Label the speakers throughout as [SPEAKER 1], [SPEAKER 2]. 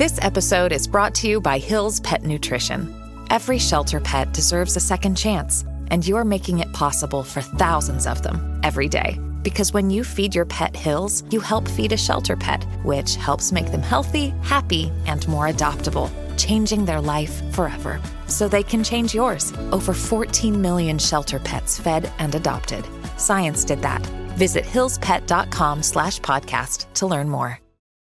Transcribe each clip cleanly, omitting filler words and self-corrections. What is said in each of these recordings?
[SPEAKER 1] This episode is brought to you by Hill's Pet Nutrition. Every shelter pet deserves a second chance, and you're making it possible for thousands of them every day. Because when you feed your pet Hill's, you help feed a shelter pet, which helps make them healthy, happy, and more adoptable, changing their life forever. So they can change yours. Over 14 million shelter pets fed and adopted. Science did that. Visit hillspet.com/podcast to learn more.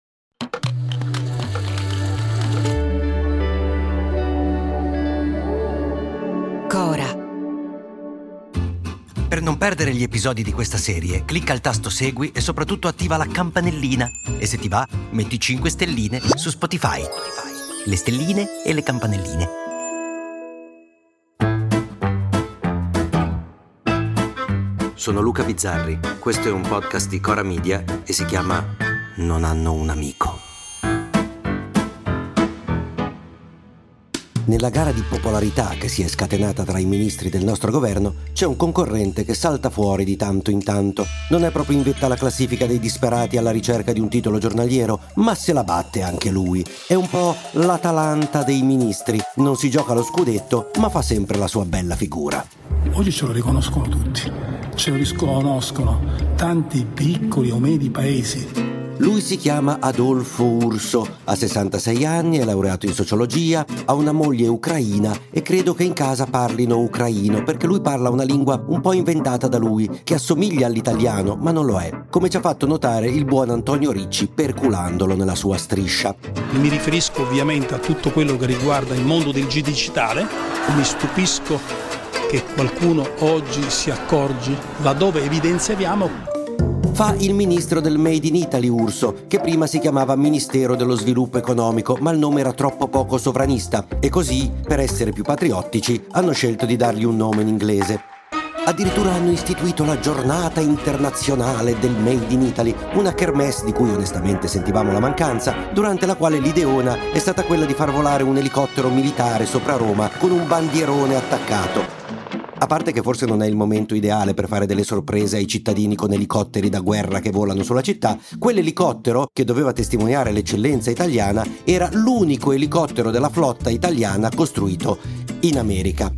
[SPEAKER 2] Cora.
[SPEAKER 3] Per non perdere gli episodi di questa serie, clicca il tasto Segui e soprattutto attiva la campanellina. E se ti va, metti 5 stelline su Spotify. Le stelline e le campanelline. Sono Luca Bizzarri, questo è un podcast di Cora Media e si chiama Non hanno un amico. Nella gara di popolarità che si è scatenata tra i ministri del nostro governo c'è un concorrente che salta fuori di tanto in tanto. Non è proprio in vetta alla classifica dei disperati alla ricerca di un titolo giornaliero, ma se la batte anche lui. È un po' l'Atalanta dei ministri. Non si gioca lo scudetto, ma fa sempre la sua bella figura.
[SPEAKER 4] Oggi ce lo riconoscono tutti, ce lo riconoscono tanti piccoli o medi paesi.
[SPEAKER 3] Lui si chiama Adolfo Urso, ha 66 anni, è laureato in sociologia, ha una moglie ucraina e credo che in casa parlino ucraino perché lui parla una lingua un po' inventata da lui, che assomiglia all'italiano ma non lo è, come ci ha fatto notare il buon Antonio Ricci perculandolo nella sua striscia.
[SPEAKER 4] Mi riferisco ovviamente a tutto quello che riguarda il mondo del digitale. Mi stupisco che qualcuno oggi si accorge laddove evidenziamo.
[SPEAKER 3] Fa il ministro del Made in Italy Urso, che prima si chiamava Ministero dello Sviluppo Economico, ma il nome era troppo poco sovranista e così, per essere più patriottici, hanno scelto di dargli un nome in inglese. Addirittura hanno istituito la giornata internazionale del Made in Italy, una kermesse di cui onestamente sentivamo la mancanza, durante la quale l'ideona è stata quella di far volare un elicottero militare sopra Roma con un bandierone attaccato. A parte che forse non è il momento ideale per fare delle sorprese ai cittadini con elicotteri da guerra che volano sulla città, quell'elicottero, che doveva testimoniare l'eccellenza italiana, era l'unico elicottero della flotta italiana costruito in America.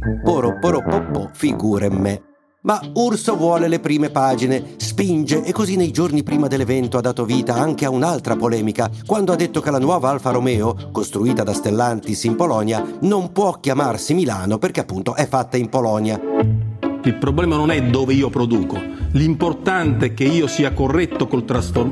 [SPEAKER 3] Figure me. Ma Urso vuole le prime pagine, spinge e così nei giorni prima dell'evento ha dato vita anche a un'altra polemica, quando ha detto che la nuova Alfa Romeo, costruita da Stellantis in Polonia, non può chiamarsi Milano perché appunto è fatta in Polonia.
[SPEAKER 5] Il problema non è dove io produco, l'importante è che io sia corretto col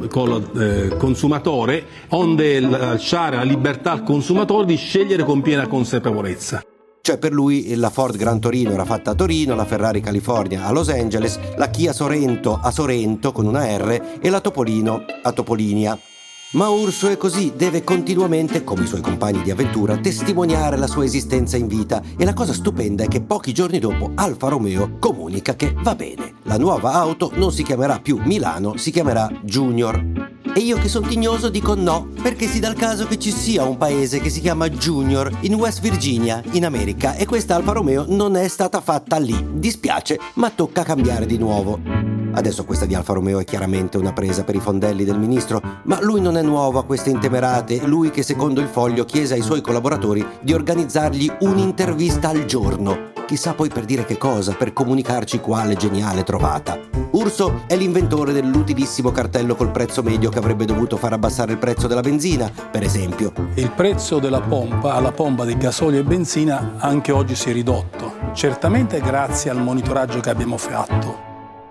[SPEAKER 5] consumatore, onde lasciare la libertà al consumatore di scegliere con piena consapevolezza.
[SPEAKER 3] Cioè per lui la Ford Gran Torino era fatta a Torino, la Ferrari California a Los Angeles, la Kia Sorento a Sorrento con una R e la Topolino a Topolinia. Ma Urso è così, deve continuamente, come i suoi compagni di avventura, testimoniare la sua esistenza in vita e la cosa stupenda è che pochi giorni dopo Alfa Romeo comunica che va bene, la nuova auto non si chiamerà più Milano, si chiamerà Junior. E io che sono tignoso dico no, perché si dà il caso che ci sia un paese che si chiama Junior in West Virginia, in America, e questa Alfa Romeo non è stata fatta lì. Dispiace, ma tocca cambiare di nuovo. Adesso questa di Alfa Romeo è chiaramente una presa per i fondelli del ministro, ma lui non è nuovo a queste intemerate, lui che secondo il Foglio chiese ai suoi collaboratori di organizzargli un'intervista al giorno. Chissà poi per dire che cosa, per comunicarci quale geniale trovata. Urso è l'inventore dell'utilissimo cartello col prezzo medio che avrebbe dovuto far abbassare il prezzo della benzina, per esempio.
[SPEAKER 4] Il prezzo della pompa alla pompa di gasolio e benzina anche oggi si è ridotto, certamente grazie al monitoraggio che abbiamo fatto.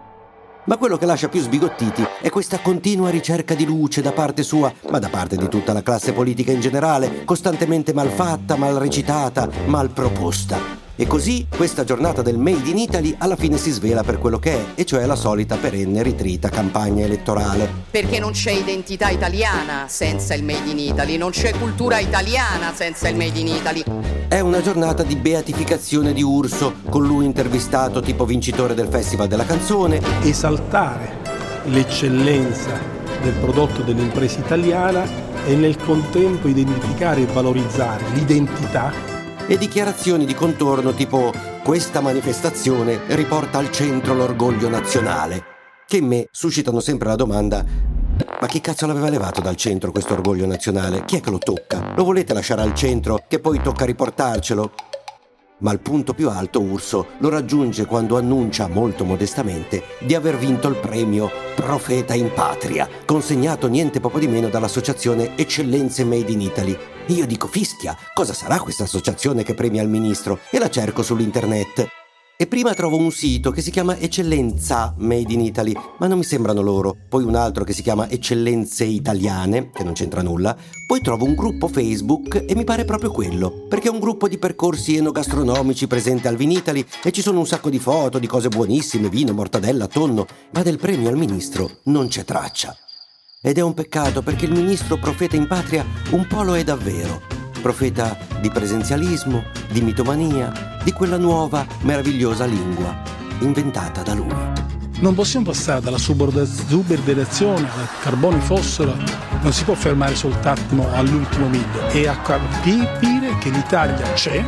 [SPEAKER 3] Ma quello che lascia più sbigottiti è questa continua ricerca di luce da parte sua, ma da parte di tutta la classe politica in generale, costantemente mal fatta, mal recitata, mal proposta. E così questa giornata del Made in Italy alla fine si svela per quello che è, e cioè la solita perenne ritrita campagna elettorale.
[SPEAKER 6] Perché non c'è identità italiana senza il Made in Italy, non c'è cultura italiana senza il Made in Italy.
[SPEAKER 3] È una giornata di beatificazione di Urso, con lui intervistato tipo vincitore del Festival della Canzone.
[SPEAKER 4] Esaltare l'eccellenza del prodotto dell'impresa italiana e nel contempo identificare e valorizzare l'identità.
[SPEAKER 3] E dichiarazioni di contorno tipo questa manifestazione riporta al centro l'orgoglio nazionale, che in me suscitano sempre la domanda: Ma chi cazzo l'aveva levato dal centro questo orgoglio nazionale? Chi è che lo tocca? Lo volete lasciare al centro che poi tocca riportarcelo? Ma il punto più alto Urso lo raggiunge quando annuncia molto modestamente di aver vinto il premio Profeta in Patria, consegnato niente poco di meno dall'associazione Eccellenze Made in Italy. E io dico, fischia, cosa sarà questa associazione che premia il ministro? E la cerco sull'internet. E prima trovo un sito che si chiama Eccellenza Made in Italy, ma non mi sembrano loro. Poi un altro che si chiama Eccellenze Italiane, che non c'entra nulla. Poi trovo un gruppo Facebook e mi pare proprio quello, perché è un gruppo di percorsi enogastronomici presente al Vinitaly e ci sono un sacco di foto di cose buonissime, vino, mortadella, tonno, ma del premio al ministro non c'è traccia. Ed è un peccato, perché il ministro Profeta in Patria un po' lo è davvero. Profeta di presenzialismo, di mitomania, di quella nuova, meravigliosa lingua inventata da lui.
[SPEAKER 4] Non possiamo passare dalla suburbarizzazione al carbone e fosforo, non si può fermare soltanto all'ultimo miglio e a capire che l'Italia c'è.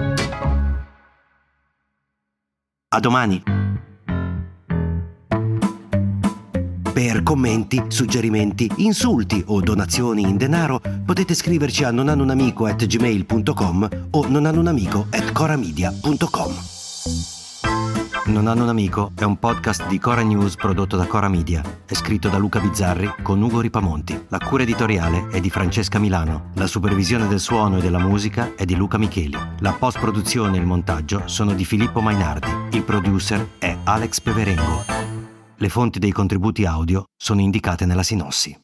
[SPEAKER 3] A domani! Per commenti, suggerimenti, insulti o donazioni in denaro potete scriverci a nonhanunamico@gmail.com o nonhanunamico@coramedia.com. Non hanno un amico è un podcast di Cora News prodotto da Cora Media. È scritto da Luca Bizzarri con Ugo Ripamonti. La cura editoriale è di Francesca Milano. La supervisione del suono e della musica è di Luca Micheli. La post-produzione e il montaggio sono di Filippo Mainardi. Il producer è Alex Peverengo. Le fonti dei contributi audio sono indicate nella sinossi.